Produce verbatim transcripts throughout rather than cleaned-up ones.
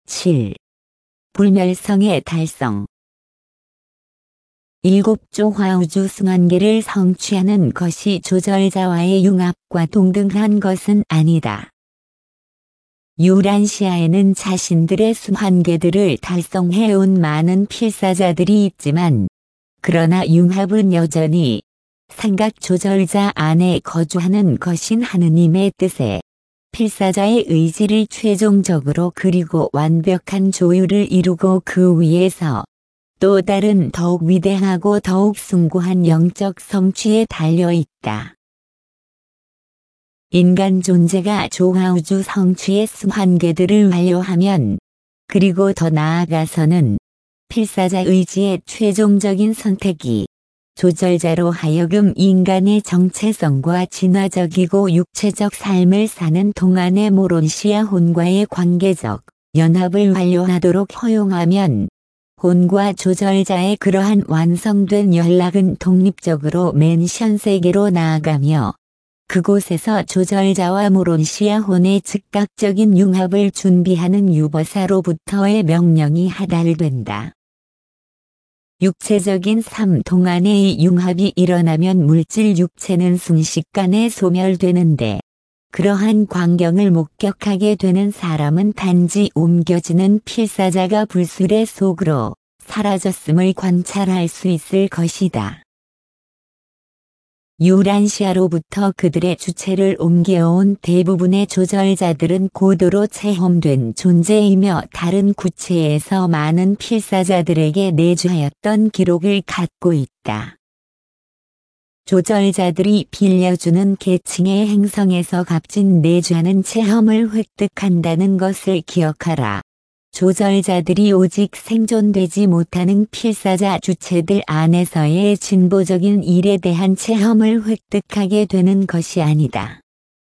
칠. 불멸성의 달성. 일곱조 화우주 승한계를 성취하는 것이 조절자와의 융합과 동등한 것은 아니다. 유란시아에는 자신들의 승한계들을 달성해온 많은 필사자들이 있지만, 그러나 융합은 여전히 생각 조절자 안에 거주하는 것인 하느님의 뜻에 필사자의 의지를 최종적으로 그리고 완벽한 조율을 이루고 그 위에서 또 다른 더욱 위대하고 더욱 숭고한 영적 성취에 달려 있다. 인간 존재가 조화우주 성취의 승한계들을 완료하면, 그리고 더 나아가서는 필사자 의지의 최종적인 선택이 조절자로 하여금 인간의 정체성과 진화적이고 육체적 삶을 사는 동안의 모론시아 혼과의 관계적 연합을 완료하도록 허용하면, 혼과 조절자의 그러한 완성된 연락은 독립적으로 맨션 세계로 나아가며, 그곳에서 조절자와 모론시아 혼의 즉각적인 융합을 준비하는 유버사로부터의 명령이 하달된다. 육체적인 삶 동안의 융합이 일어나면 물질 육체는 순식간에 소멸되는데, 그러한 광경을 목격하게 되는 사람은 단지 옮겨지는 필사자가 불술의 속으로 사라졌음을 관찰할 수 있을 것이다. 유란시아로부터 그들의 주체를 옮겨온 대부분의 조절자들은 고도로 체험된 존재이며 다른 구체에서 많은 필사자들에게 내주하였던 기록을 갖고 있다. 조절자들이 빌려주는 계층의 행성에서 값진 내주하는 체험을 획득한다는 것을 기억하라. 조절자들이 오직 생존되지 못하는 필사자 주체들 안에서의 진보적인 일에 대한 체험을 획득하게 되는 것이 아니다.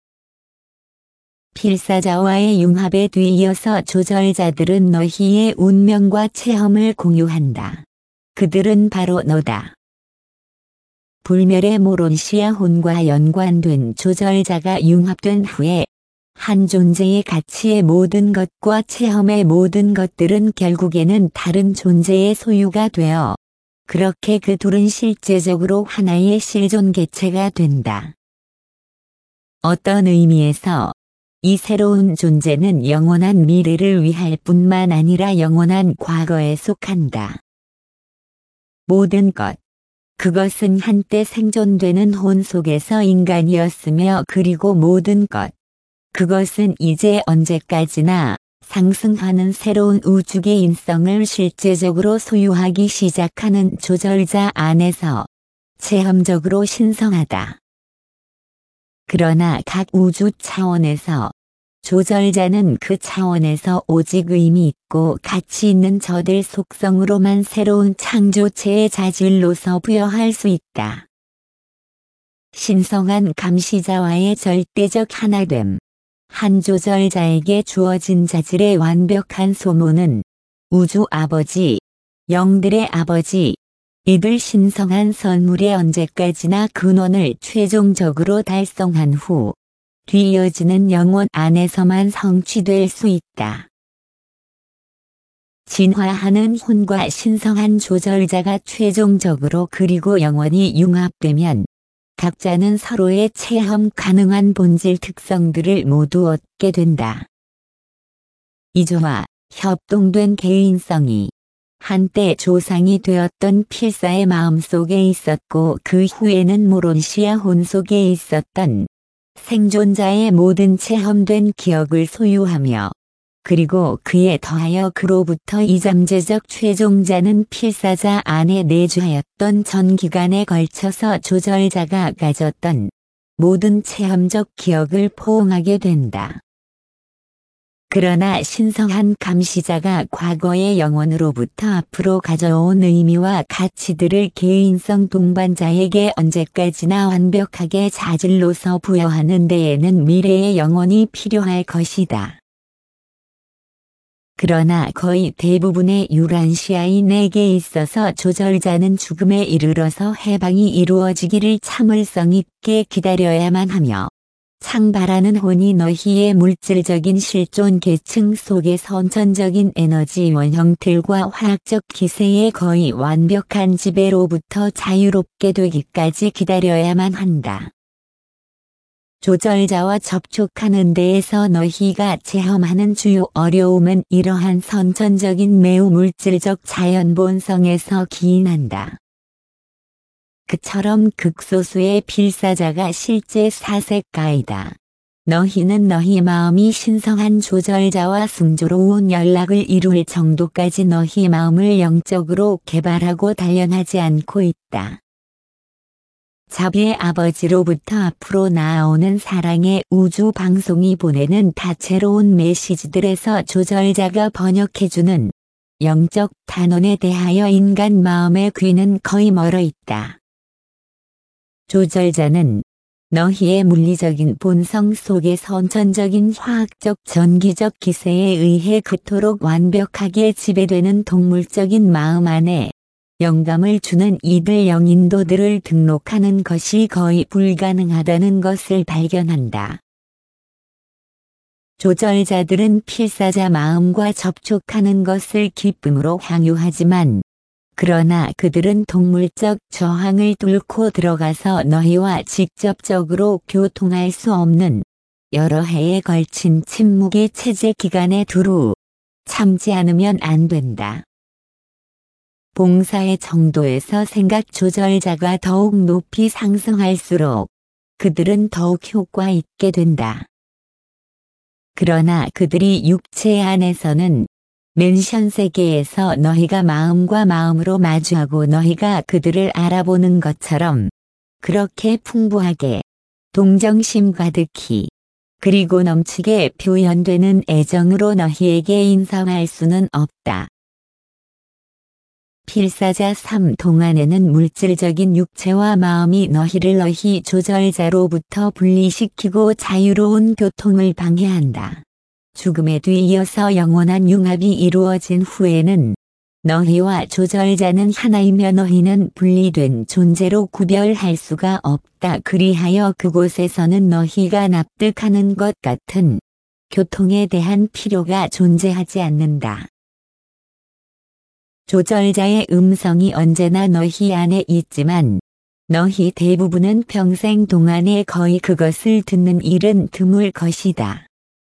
필사자와의 융합에 뒤이어서 조절자들은 너희의 운명과 체험을 공유한다. 그들은 바로 너다. 불멸의 모론시아 혼과 연관된 조절자가 융합된 후에 한 존재의 가치의 모든 것과 체험의 모든 것들은 결국에는 다른 존재의 소유가 되어, 그렇게 그 둘은 실제적으로 하나의 실존 개체가 된다. 어떤 의미에서 이 새로운 존재는 영원한 미래를 위할 뿐만 아니라 영원한 과거에 속한다. 모든 것. 그것은 한때 생존되는 혼 속에서 인간이었으며, 그리고 모든 것. 그것은 이제 언제까지나 상승하는 새로운 우주의 인성을 실제적으로 소유하기 시작하는 조절자 안에서 체험적으로 신성하다. 그러나 각 우주 차원에서 조절자는 그 차원에서 오직 의미 있고 가치 있는 저들 속성으로만 새로운 창조체의 자질로서 부여할 수 있다. 신성한 감시자와의 절대적 하나됨. 한 조절자에게 주어진 자질의 완벽한 소모는 우주 아버지, 영들의 아버지, 이들 신성한 선물의 언제까지나 근원을 최종적으로 달성한 후 뒤이어지는 영혼 안에서만 성취될 수 있다. 진화하는 혼과 신성한 조절자가 최종적으로 그리고 영원히 융합되면, 각자는 서로의 체험 가능한 본질 특성들을 모두 얻게 된다. 이조와 협동된 개인성이 한때 조상이 되었던 필사의 마음속에 있었고, 그 후에는 모론시아 혼 속에 있었던 생존자의 모든 체험된 기억을 소유하며, 그리고 그에 더하여 그로부터 이잠재적 최종자는 필사자 안에 내주하였던 전 기간에 걸쳐서 조절자가 가졌던 모든 체험적 기억을 포옹하게 된다. 그러나 신성한 감시자가 과거의 영혼으로부터 앞으로 가져온 의미와 가치들을 개인성 동반자에게 언제까지나 완벽하게 자질로서 부여하는 데에는 미래의 영혼이 필요할 것이다. 그러나 거의 대부분의 유란시아인에게 있어서 조절자는 죽음에 이르러서 해방이 이루어지기를 참을성 있게 기다려야만 하며, 창발하는 혼이 너희의 물질적인 실존 계층 속의 선천적인 에너지원 형틀과 화학적 기세의 거의 완벽한 지배로부터 자유롭게 되기까지 기다려야만 한다. 조절자와 접촉하는 데에서 너희가 체험하는 주요 어려움은 이러한 선천적인 매우 물질적 자연 본성에서 기인한다. 그처럼 극소수의 필사자가 실제 사색가이다. 너희는 너희 마음이 신성한 조절자와 순조로운 연락을 이룰 정도까지 너희 마음을 영적으로 개발하고 단련하지 않고 있다. 자비의 아버지로부터 앞으로 나아오는 사랑의 우주 방송이 보내는 다채로운 메시지들에서 조절자가 번역해주는 영적 단원에 대하여 인간 마음의 귀는 거의 멀어 있다. 조절자는 너희의 물리적인 본성 속의 선천적인 화학적 전기적 기세에 의해 그토록 완벽하게 지배되는 동물적인 마음 안에 영감을 주는 이들 영인도들을 등록하는 것이 거의 불가능하다는 것을 발견한다. 조절자들은 필사자 마음과 접촉하는 것을 기쁨으로 향유하지만 그러나 그들은 동물적 저항을 뚫고 들어가서 너희와 직접적으로 교통할 수 없는 여러 해에 걸친 침묵의 체제 기간에 두루 참지 않으면 안 된다. 봉사의 정도에서 생각 조절자가 더욱 높이 상승할수록 그들은 더욱 효과 있게 된다. 그러나 그들이 육체 안에서는 맨션 세계에서 너희가 마음과 마음으로 마주하고 너희가 그들을 알아보는 것처럼 그렇게 풍부하게 동정심 가득히 그리고 넘치게 표현되는 애정으로 너희에게 인사할 수는 없다. 필사자 삼 동안에는 물질적인 육체와 마음이 너희를 너희 조절자로부터 분리시키고 자유로운 교통을 방해한다. 죽음에 뒤이어서 영원한 융합이 이루어진 후에는 너희와 조절자는 하나이며 너희는 분리된 존재로 구별할 수가 없다. 그리하여 그곳에서는 너희가 납득하는 것 같은 교통에 대한 필요가 존재하지 않는다. 조절자의 음성이 언제나 너희 안에 있지만 너희 대부분은 평생 동안에 거의 그것을 듣는 일은 드물 것이다.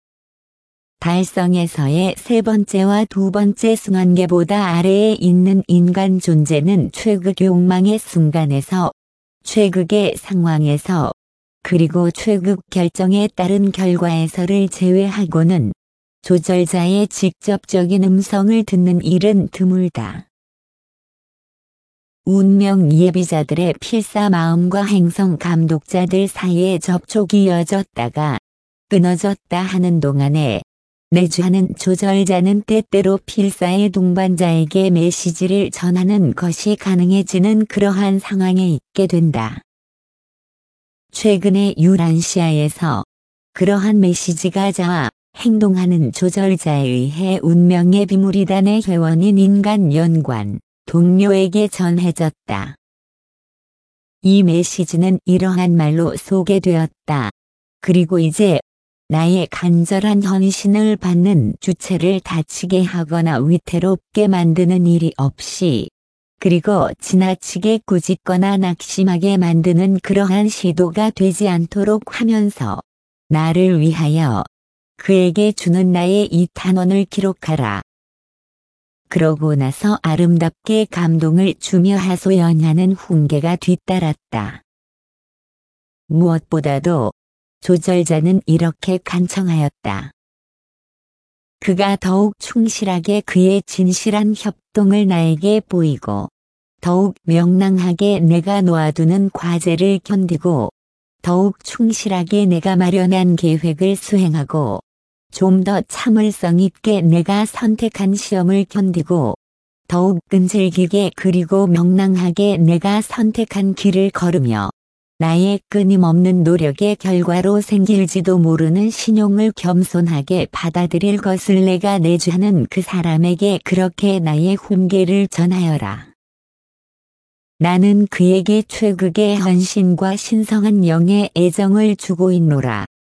달성에서의 세 번째와 두 번째 순환계보다 아래에 있는 인간 존재는 최극 욕망의 순간에서 최극의 상황에서 그리고 최극 결정에 따른 결과에서를 제외하고는 조절자의 직접적인 음성을 듣는 일은 드물다. 운명 예비자들의 필사 마음과 행성 감독자들 사이에 접촉이 이어졌다가 끊어졌다 하는 동안에 내주하는 조절자는 때때로 필사의 동반자에게 메시지를 전하는 것이 가능해지는 그러한 상황에 있게 된다. 최근에 유란시아에서 그러한 메시지가 자아 행동하는 조절자에 의해 운명의 비무리단의 회원인 인간 연관 동료에게 전해졌다. 이 메시지는 이러한 말로 소개되었다. 그리고 이제 나의 간절한 헌신을 받는 주체를 다치게 하거나 위태롭게 만드는 일이 없이 그리고 지나치게 꾸짖거나 낙심하게 만드는 그러한 시도가 되지 않도록 하면서 나를 위하여 그에게 주는 나의 이 탄원을 기록하라. 그러고 나서 아름답게 감동을 주며 하소연하는 훈계가 뒤따랐다. 무엇보다도 조절자는 이렇게 간청하였다. 그가 더욱 충실하게 그의 진실한 협동을 나에게 보이고 더욱 명랑하게 내가 놓아두는 과제를 견디고 더욱 충실하게 내가 마련한 계획을 수행하고 좀 더 참을성 있게 내가 선택한 시험을 견디고 더욱 끈질기게 그리고 명랑하게 내가 선택한 길을 걸으며 나의 끊임없는 노력의 결과로 생길지도 모르는 신용을 겸손하게 받아들일 것을 내가 내주하는 그 사람에게 그렇게 나의 훈계를 전하여라. 나는 그에게 최극의 헌신과 신성한 영의 애정을 주고 있노라.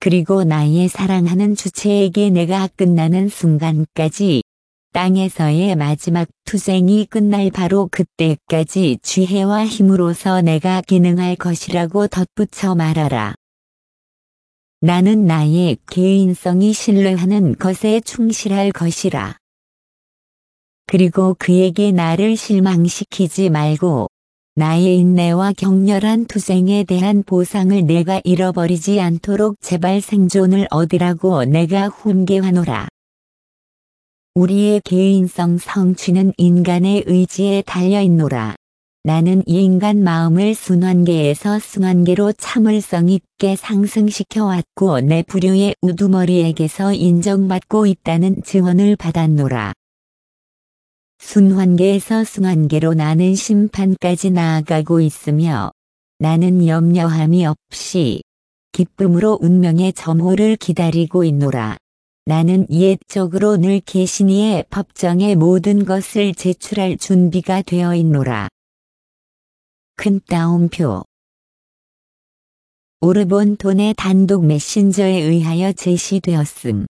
그리고 나의 사랑하는 주체에게 내가 끝나는 순간까지, 땅에서의 마지막 투쟁이 끝날 바로 그때까지 지혜와 힘으로서 내가 기능할 것이라고 덧붙여 말하라. 나는 나의 개인성이 신뢰하는 것에 충실할 것이라. 그리고 그에게 나를 실망시키지 말고 나의 인내와 격렬한 투쟁에 대한 보상을 내가 잃어버리지 않도록 제발 생존을 얻으라고 내가 훈계하노라. 우리의 개인성 성취는 인간의 의지에 달려있노라. 나는 이 인간 마음을 순환계에서 승환계로 참을성 있게 상승시켜 왔고 내 부류의 우두머리에게서 인정받고 있다는 증언을 받았노라. 순환계에서 승환계로 나는 심판까지 나아가고 있으며 나는 염려함이 없이 기쁨으로 운명의 점호를 기다리고 있노라. 나는 옛적으로 늘 계시니의 법정의 모든 것을 제출할 준비가 되어 있노라. 큰 따옴표. 오르본 돈의 단독 메신저에 의하여 제시되었음.